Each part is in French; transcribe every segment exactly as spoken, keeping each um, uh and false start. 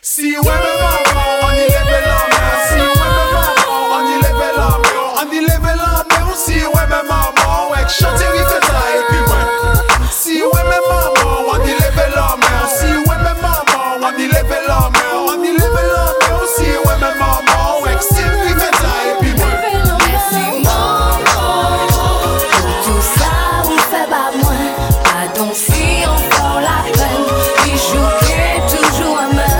Si ouais mais maman, on y lève la main. Si ouais mais maman, on y lève la main. On y lève la main. Si ouais mais maman, ouais chanter il fait ça et puis ouais. Si ouais mais maman, on y lève la main. Si ouais mais maman, on y lève la main. On y lève la main. Si ouais mais maman, ouais si il fait ça et puis ouais. Merci maman, tout ça vous fait pas moins. Pardon si on prend la peine. Il joue toujours à main.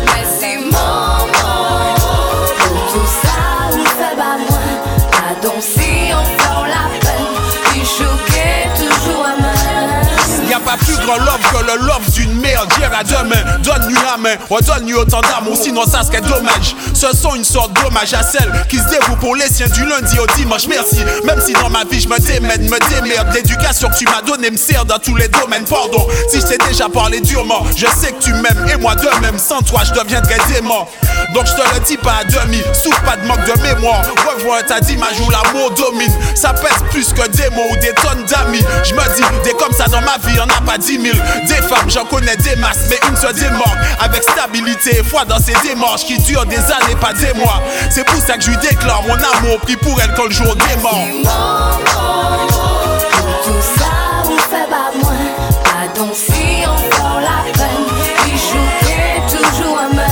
Donc si on prend la peine, il choquait toujours à main. Y'a pas plus grand love que le love d'une mère. Dire à demain, donne-lui la main, redonne-lui autant d'amour, sinon ça serait dommage. Ce sont une sorte d'hommage à celle qui se dévoue pour les siens du lundi au dimanche. Merci, même si dans ma vie je me démène, me démerde. L'éducation que tu m'as donnée me sert dans tous les domaines. Pardon, si je t'ai déjà parlé durement, je sais que tu m'aimes et moi de même. Sans toi je deviendrais dément. Donc je te le dis pas à demi, souffre pas de manque de mémoire. Revois ta image où l'amour domine. Ça pèse plus que des mots ou des tonnes d'amis. Je me dis, des comme ça dans ma vie, y'en a pas dix mille. Des femmes, j'en connais des masses, mais une se démarque. Avec stabilité et foi dans ses démarches qui durent des années, pas des mois. C'est pour ça que je lui déclare mon amour pris pour elle quand le jour démarre. Maman, tout ça vous fait pas moins. Pardon si on prend la peine. Il joue toujours à main.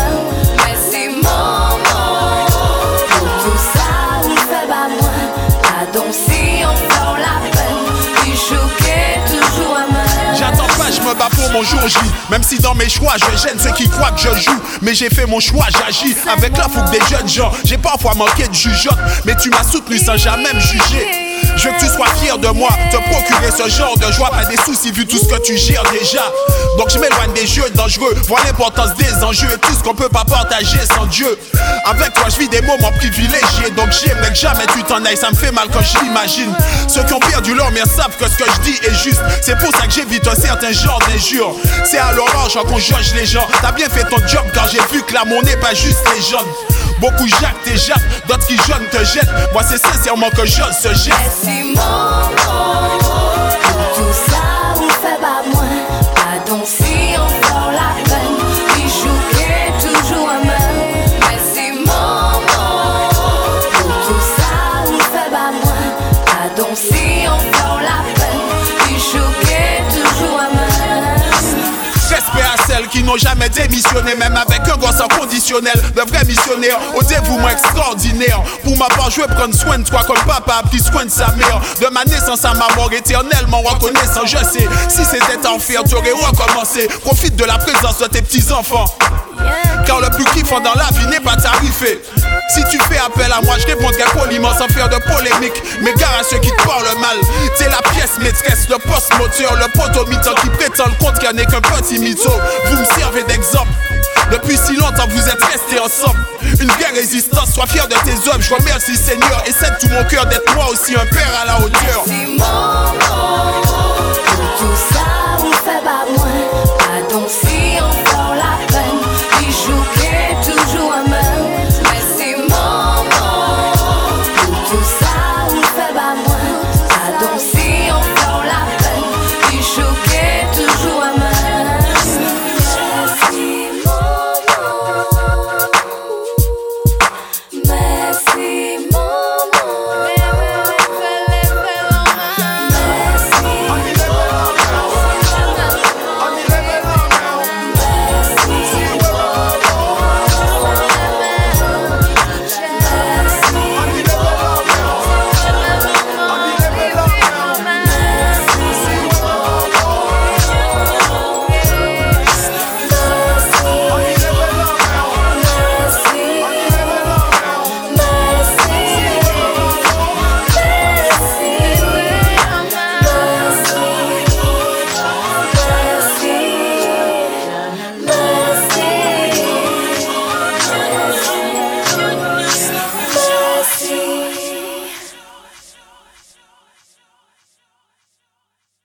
Donc si on prend la peine, il choquait toujours à main. J'attends pas, je me bats pour mon jour J. Même si dans mes choix, je gêne ceux qui croient que je joue. Mais j'ai fait mon choix, j'agis avec la fougue des jeunes gens. J'ai parfois manqué de jugeote, mais tu m'as soutenu sans jamais me juger. Je veux que tu sois fier de moi, te procurer ce genre de joie. Pas des soucis vu tout ce que tu gères déjà. Donc je m'éloigne des jeux dangereux. Vois l'importance des enjeux et tout ce qu'on peut pas partager sans Dieu. Avec toi je vis des moments privilégiés. Donc j'aimerais que jamais tu t'en ailles. Ça me fait mal quand je l'imagine. Ceux qui ont perdu leur mère savent que ce que je dis est juste. C'est pour ça que j'évite un certain genre d'injures. C'est à l'orange qu'on juge les gens. T'as bien fait ton job quand j'ai vu que l'amour n'est pas juste les jeunes. Beaucoup jactent et jappent, d'autres qui jeûnent te jettent. Moi c'est sincèrement que j'ose ce geste. Merci maman, tout ça vous fait pas moins. Pardon si on prend la peine. Il joue toujours à main. Merci maman, tout ça vous fait pas moins. Pardon si on prend la peine. Il joue toujours à main. Respect à celles qui n'ont jamais démissionné, même avec un gosse inconditionnel. De vrais missionnaires au dévouement extraordinaire. Pour ma part, je vais prendre soin de toi comme papa a pris soin de sa mère. De ma naissance à ma mort, éternellement reconnaissant. Je sais, si c'était en faire, tu aurais recommencé. Profite de la présence de tes petits-enfants. Car le plus kiffant dans la vie n'est pas tarifé. Si tu fais appel à moi, je répondrai poliment sans faire de polémique. Mais gare à ceux qui te parlent mal. T'es la pièce maîtresse, le post-moteur, le potomitan qui prétend le contraire n'est qu'un petit mytho. Vous me servez d'exemple. Depuis si longtemps vous êtes restés ensemble. Une vraie résistance, sois fier de tes œuvres. Je remercie Seigneur et cède tout mon cœur d'être moi aussi un père à la hauteur. Merci maman, tout ça vous fait pas moins.